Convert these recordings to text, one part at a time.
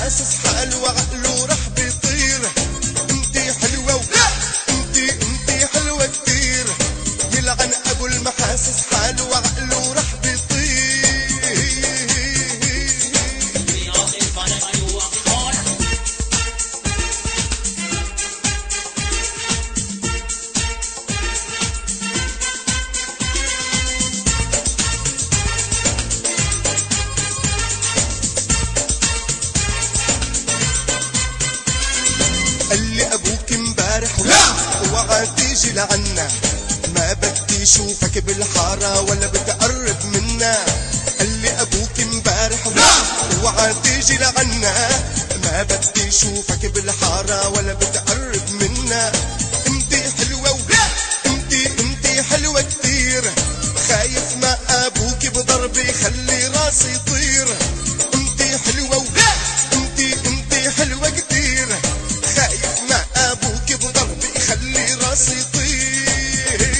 حاسس حاله وعقله راح بيطير. انتي حلوة ولا انتي حلوة كتير، يلعن ابو المحاسس حاله وعقله راح بيطير. قال لي ابوك امبارح اوعى تيجي لعنا، ما بدي اشوفك بالحارة ولا بتقرب منا. قال لي ابوك امبارح اوعى تيجي لعنا، ما بدي اشوفك بالحارة ولا بتقرب منا. انتي حلوة ولا انتي حلوة كتير، خايف ما ابوك بضربي يخلي راسي يطير. انتي حلوة ولا انتي حلوة كتير، خايف ما ابوك بضربي يخلي راسي يطير.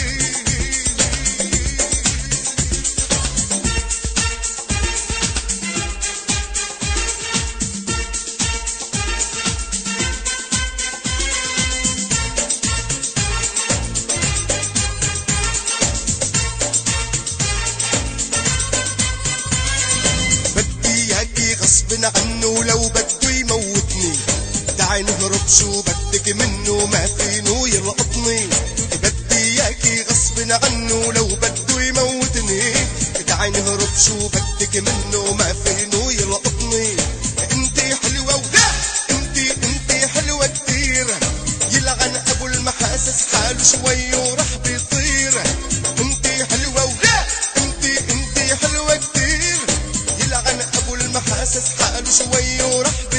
بدي اياكي غصب عنه لو بده يموتني، تعي نهرب شو بدك منه ما فينو يلقطني. بدي اياكي غصب عنه لو بده يموتني، تعي نهرب شو بدك منه ما فينو يلقطني. انتي حلوة ولا انتي حلوة كتير، يلعن ابو المحاسس حاله شوي وراح بيطير. انتي حلوة ولا انتي حلوة كتير، يلعن ابو المحاسس حاله شوي وراح